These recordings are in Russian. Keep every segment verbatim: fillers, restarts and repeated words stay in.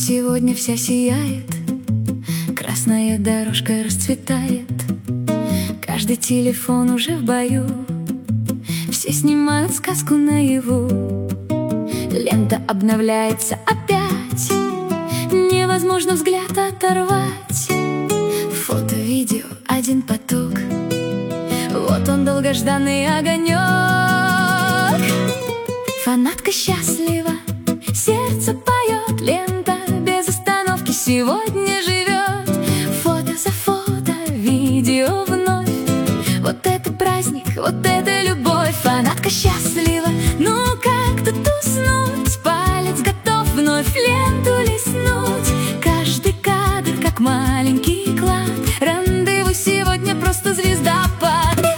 сегодня вся сияет, красная дорожка расцветает. Каждый телефон уже в бою, все снимают сказку наяву. Лента обновляется опять, невозможно взгляд оторвать. Фото, видео, один поток, вот он долгожданный огонек. Фанатка счастлива, сердце поет, лента без остановки сегодня живет. Фото за фото, видео вновь, вот это праздник, вот это любовь. Фанатка счастлива, ну как тут уснуть? Палец готов вновь ленту листнуть. Каждый кадр как маленький клад, рандеву сегодня просто звездопад.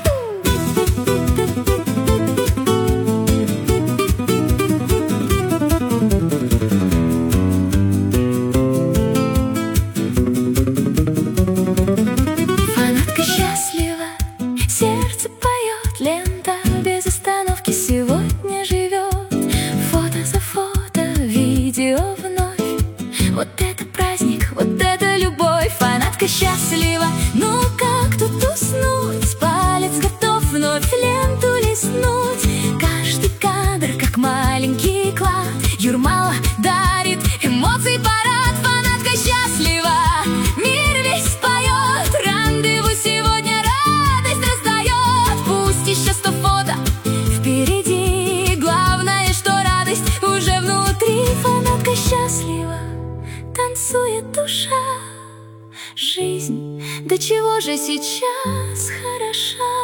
Фанатка счастлива, сердце поет, лента без остановки сегодня живет. Фото за фото, видео вновь, вот это праздник, вот это любовь. Фанатка счастлива, ну как тут уснуть? Палец готов вновь ленту листнуть. Каждый кадр как маленький клад, Юрмала дарит эмоций парад. Фанатка счастлива, мир весь поет, рандеву сегодня радость раздает. Пусть еще сто фото впереди, главное, что радость уже внутри. Фанатка счастлива, танцует душа, жизнь до чего же сейчас хороша.